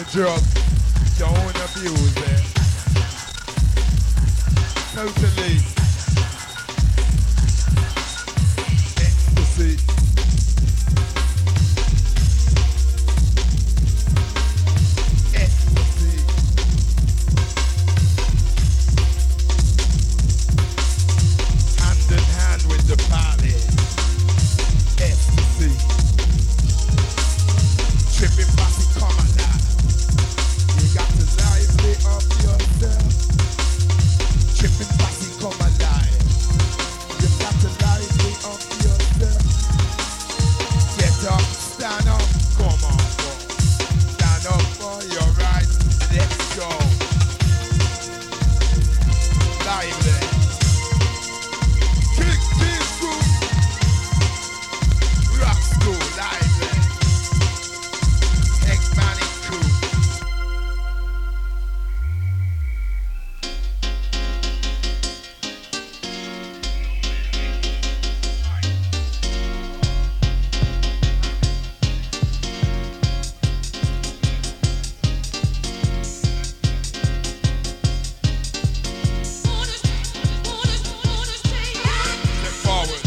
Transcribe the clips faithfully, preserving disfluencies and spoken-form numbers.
drug, don't abuse it. Totally. Ecstasy. Ecstasy. Hand in hand with the party. Ecstasy. Tripping bossy, come alive. You got to lively up yourself. Tripping bossy, come alive. You got to lively up yourself. Get up, stand up, come on, go. Stand up for your right, let's go. Lively. Kick, kick, school. Rock school, lively. Manic crew. Step forward.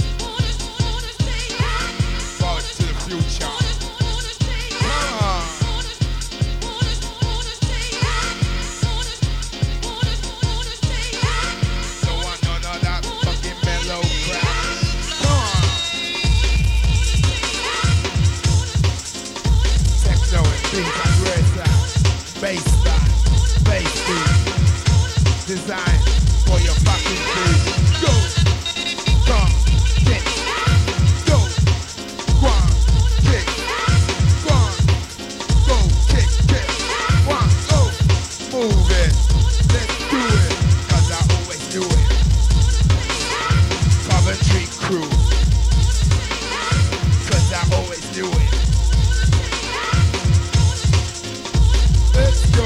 Forward to the future. Baseline, bass beat, design for your fucking beat. Go, come, kick, go, one, kick, one, go, kick, kick, one, go, move it, let's do it, cause I always do it. Coventry crew, cause I always do it. Let's go.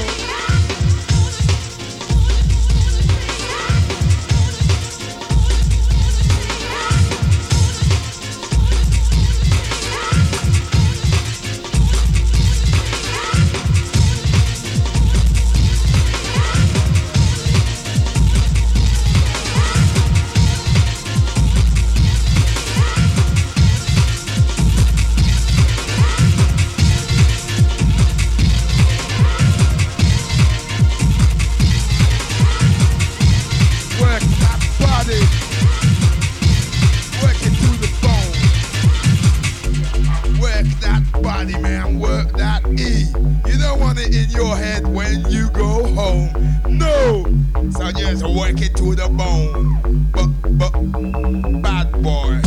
In your head when you go home. No! So just work it to the bone. But, but, bad boy.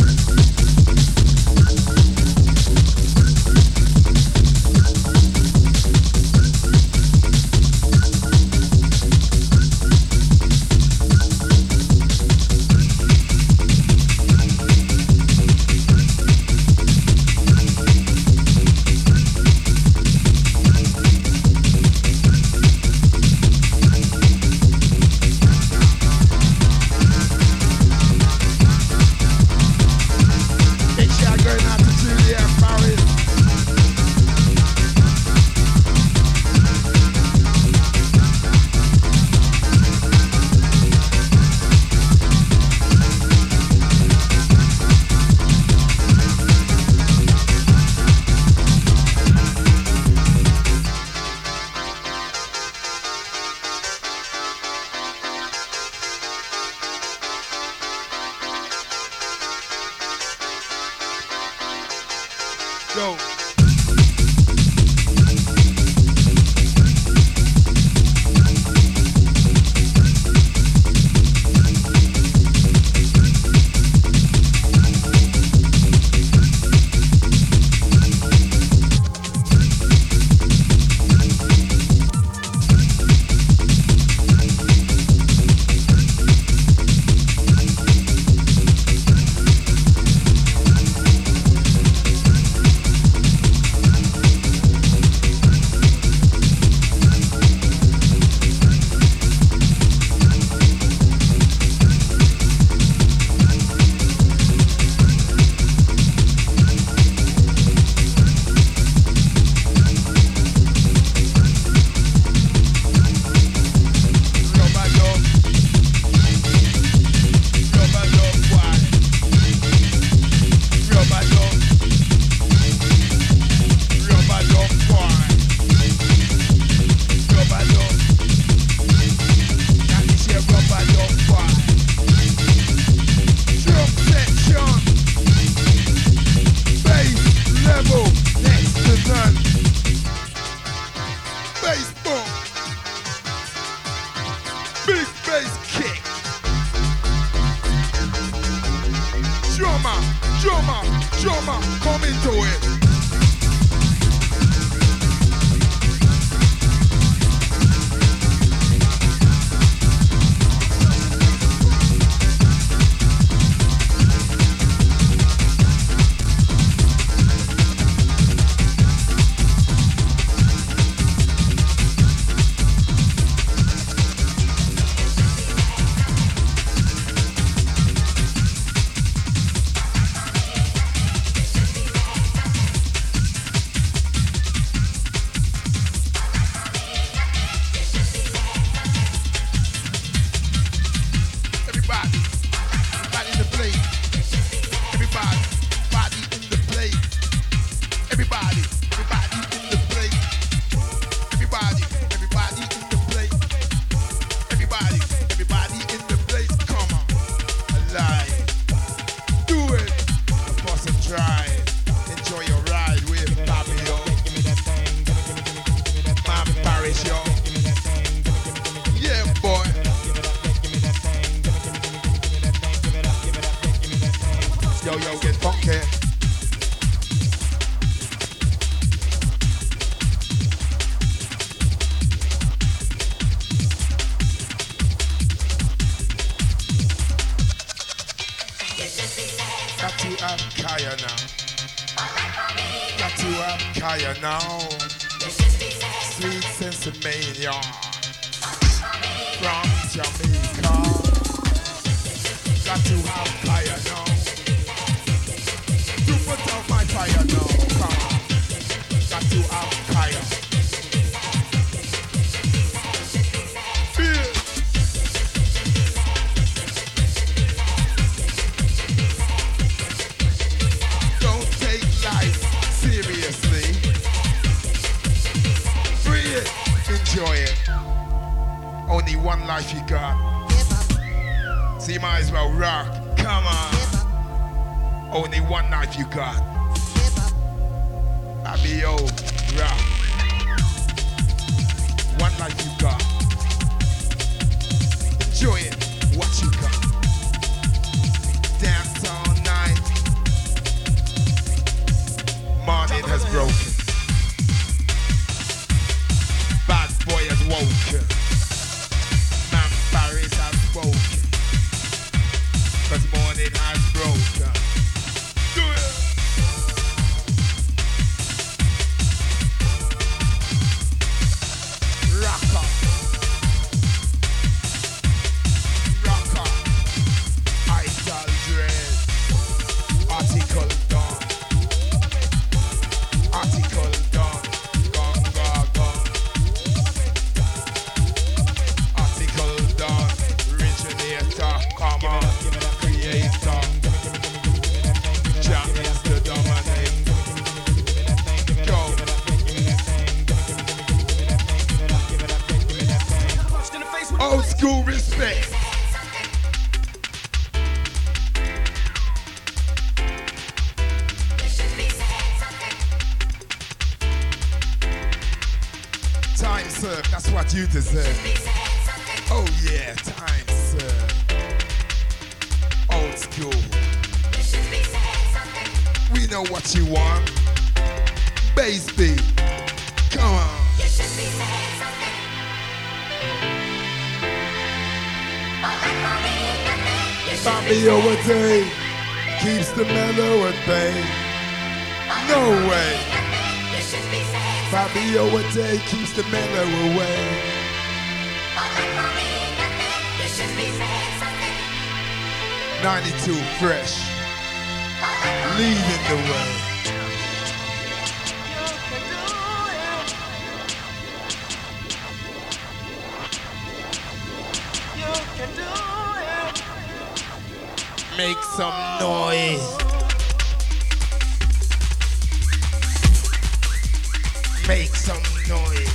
Go. girl get funky. Got to have Kaya now. Got to have Kaya now. Sweet Sensimania from Jamaica. Got to have Kaya now. You put out my fire now. Come on. Got to have Kaya. Feel. Don't take life seriously. Free it. Enjoy it. Only one life you got. So you might as well rock. Come on. Only one life you got. Abio, rock. One life you got. Enjoy it. What you got. Dance all night. Morning has broken. Bad boy has woken. Man Paris has spoken. Cause morning has broken. Do it! Rocker. Rocker. Idol dread. Article done. Article done. Gone, gone, gone. Article done. Originator, come on. Creator. Jack is the dominate. Go. Old school respect. Time served, that's what you deserve. Oh yeah, time served. Old school. We know what you want. Bass beat. Come on. Fabio a day keeps the mellow at bay. No way. Fabio a day keeps the mellow away. ninety-two fresh, leading the way. Make some noise. Make some noise.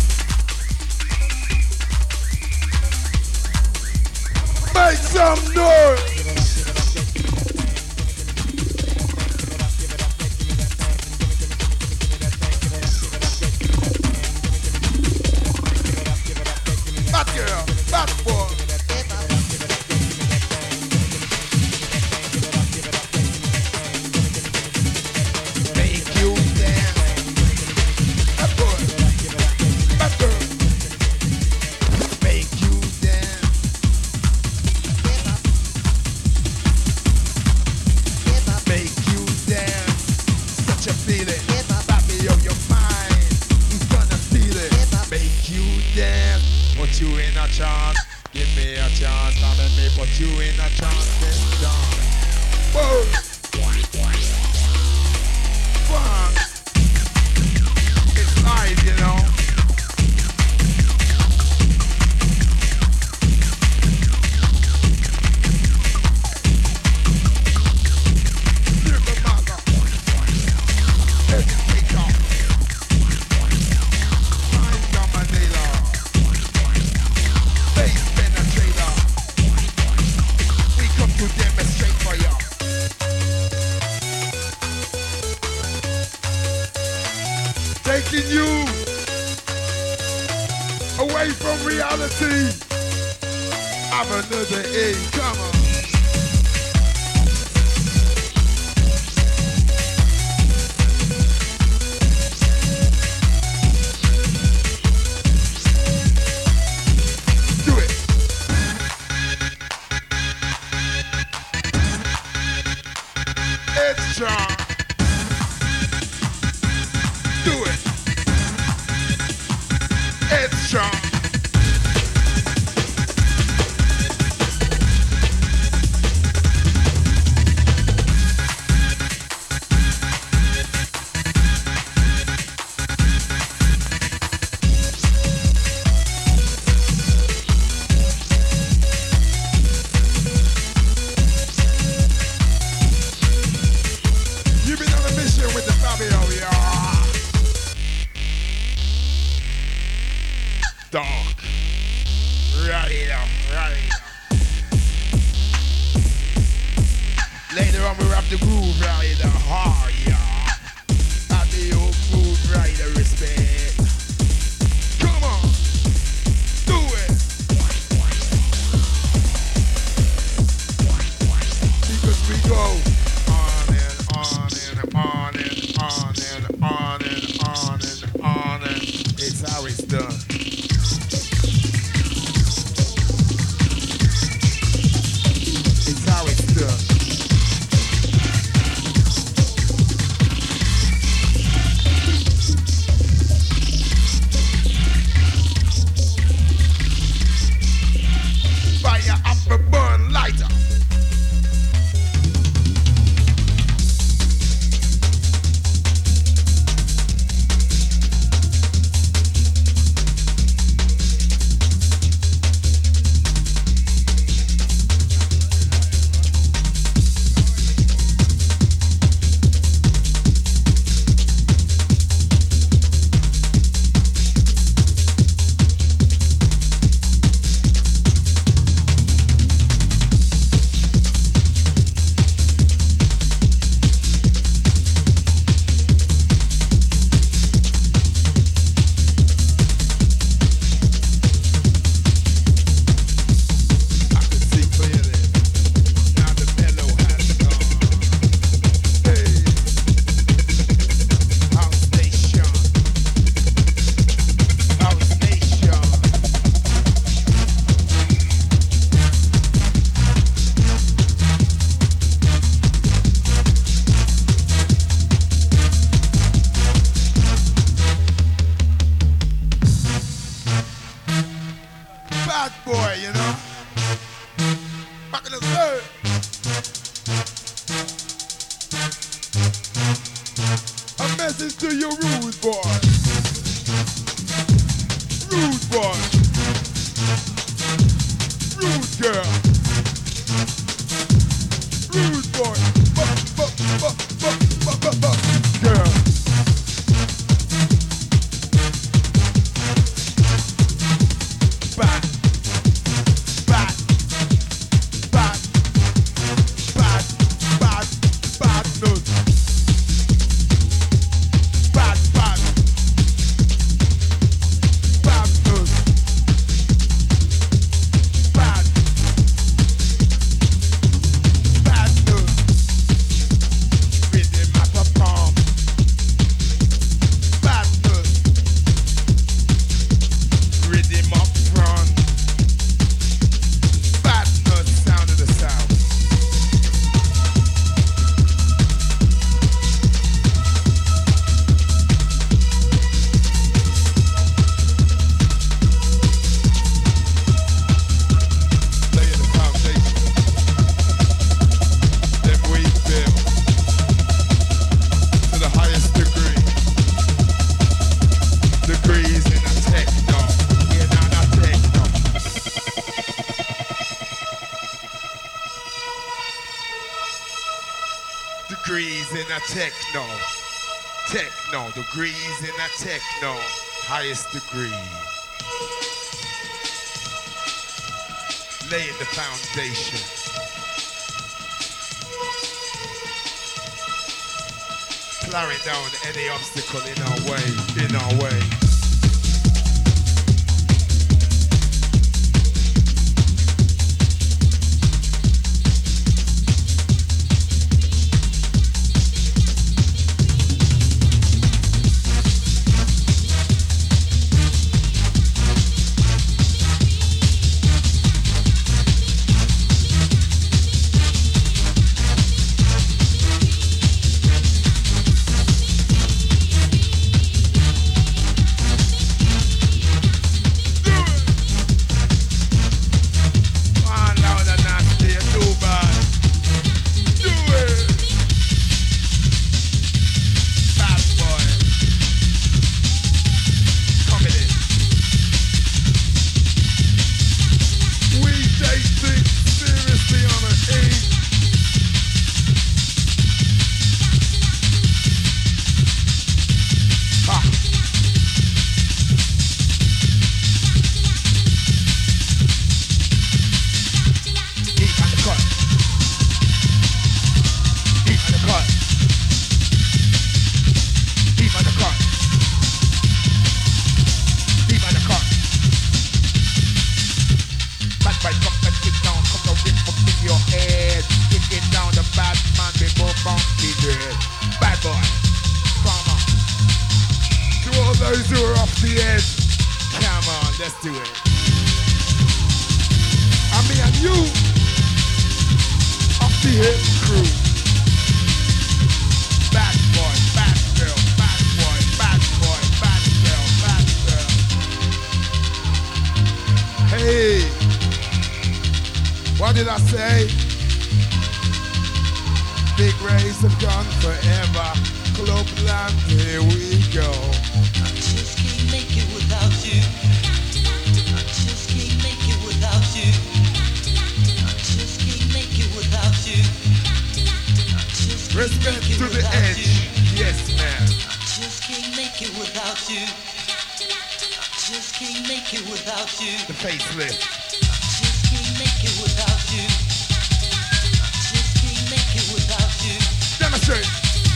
Make some noise. Bad girl, bad boy. Make you dance. Bad boy, bad girl. Make you dance. Make you dance. Such a feeling. Baby on your mind. He's gonna feel it. Make you dance. Put you in a chance. Give me a chance. Now let me put you in a chance. Then dance. Whoa. Fun. It's live, you know. Lyrical master. Educator. Mind dominator. Bass penetrator. We come to demonstrate for ya. Taking you away from reality. Have another A, come on. Rocking with the Fabio, yeah. Dark. Right now, right now. Later on we wrap the groove right now, hard, yeah. At the old groove right, the respect. Come on, do it. Because we go on and on and on and on and on and on and on and it's how it's done. It's how it's done. Fire up a burn lighter. Techno, techno, degrees in a techno, highest degree. Laying the foundation. Clearing down any obstacle in our way, in our way. those who are off the edge. Come on, let's do it. I mean, and you, off the hip crew. Bad boy, bad girl, bad boy, bad boy, bad girl, bad girl. Hey, what did I say? Big race have gone forever. Clubland, here we go. I just can't make it without you. I just can't make it without you. I just can't make it without you. I just can't Respect make it to the without edge. you. Yes, man. I just can't make it without you. I just can't make it without you. The facelift. I just can't make it without you. I just can't make it without you. Demonstrate.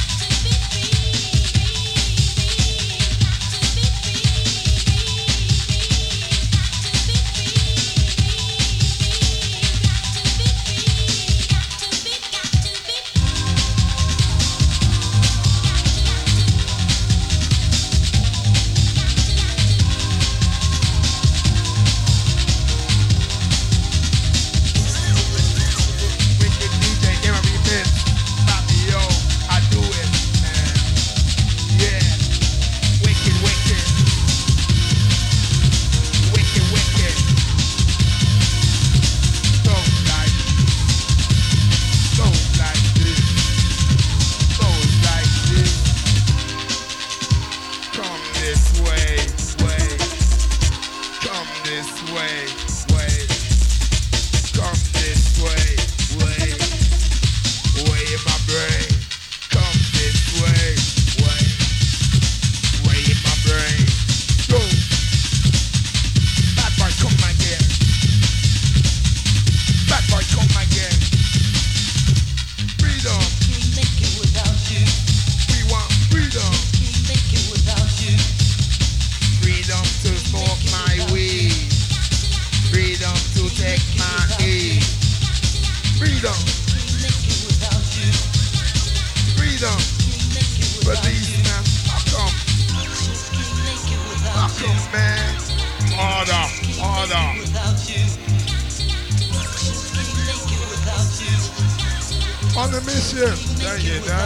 On the mission. There you go.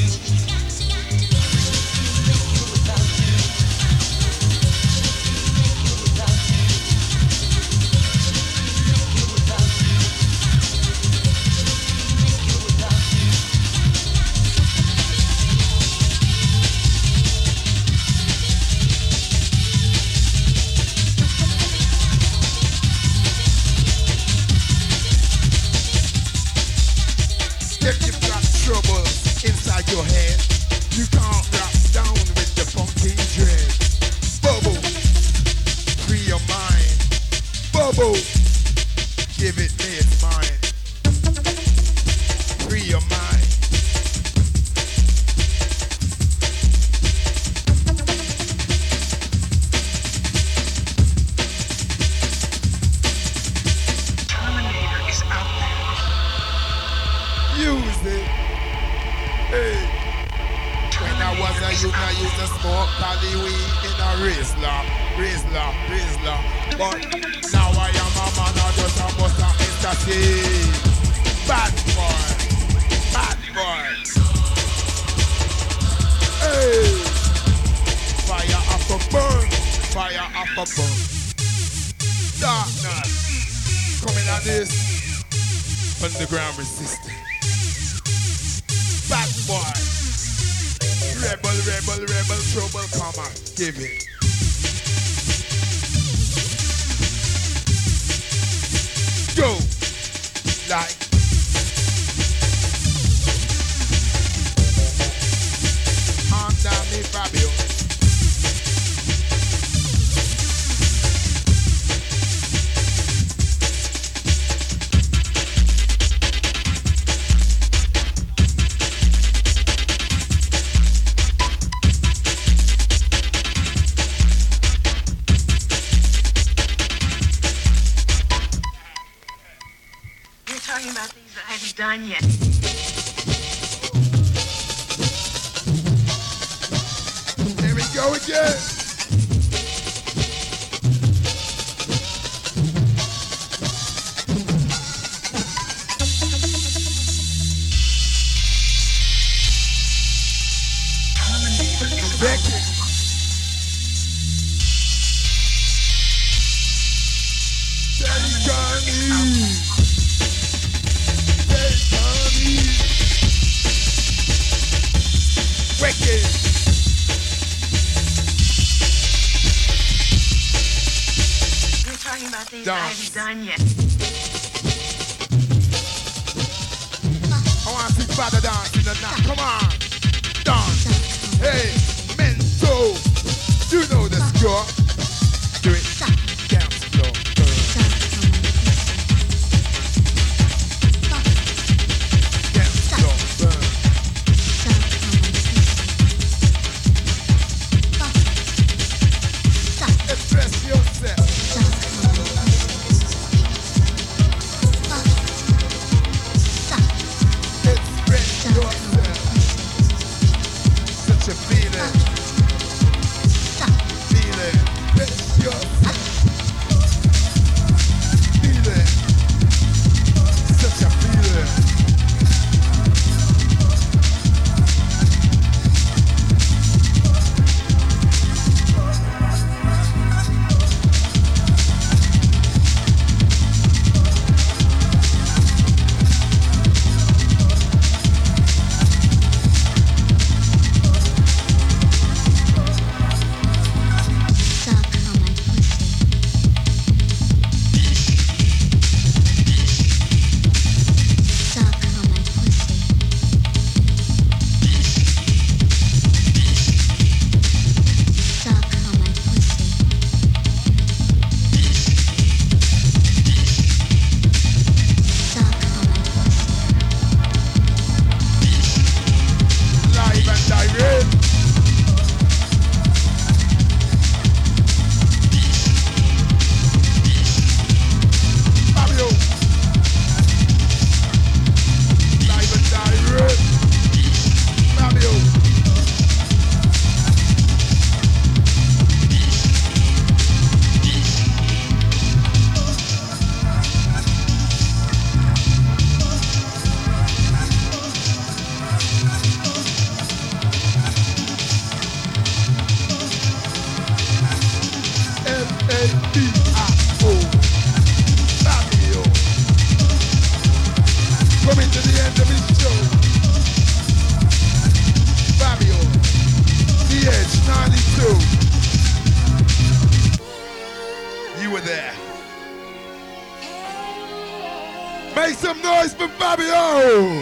If you've got trouble inside your head, you can't rap down with the funky dread. Bubble, free your mind. Bubble, give it me its mind. Free your mind. Terminator is out there. Use it. Hey. When I was a youth, I used to smoke Cali weed in a Rizla, Rizla, Rizla. But now I am a man, I just a bust a ecstasy. Bad boy, bad boy. Hey. Fire up a burn, fire up a burn. Darkness, coming at this. Underground resistance. Bad boy. Rebel, rebel, rebel, trouble, come on, give it. Go. Like. Under me, Fabio. Talking about things that I haven't done yet. Here we go again. Becky. Daddy Johnny. Daddy Johnny. Wicked. You're talking about things Dance. I haven't done yet. I want to see father dance in the night. Come on. Dance. Hey, Mento. You know the score. Do it. Dance floor. Dance floor. Burn. Express yourself. Express yourself. Such a feeling. Feeling. Express yourself. Feeling. Such a feeling. Live and direct. Fabio. Live and direct. Fabio. F A B I O. Fabio. Coming to the end of his show. Fabio. The Edge ninety-two. You were there. Make some noise for Fabio.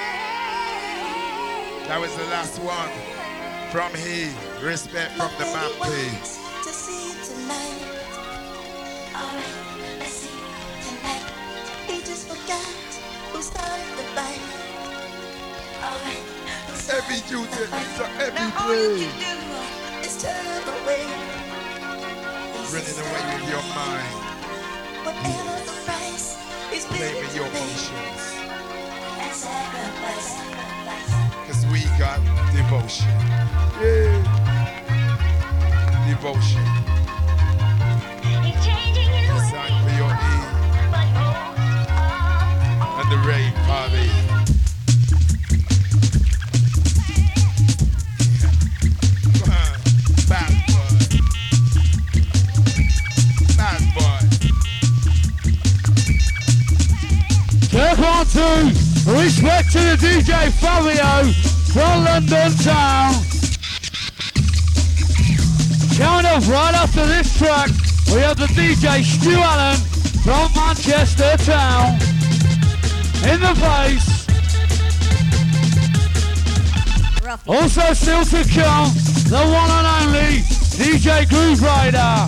That was the last one from he. Respect from the man, please. To see you tonight. Alright, let's see tonight. He just forgot who started the fight. Alright, who started Every duty, the fight? so every Now all you play. can do is turn away. Running away with your mind. Whatever the price, he's Play willing with to your pay. emotions. And sacrifice, sacrifice. Cause we got devotion. Yeah. Devotion. Designed for your need. And the rave party. Come on. Bad boy. Bad boy. Check on two. Respect to the D J Fabio from London town. Coming up right after this track, we have the D J Stu Allen from Manchester town. In the place. Also still to come, the one and only D J Groove Rider.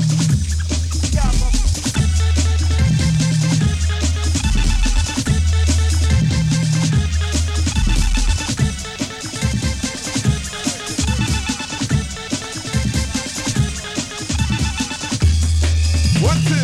What's it?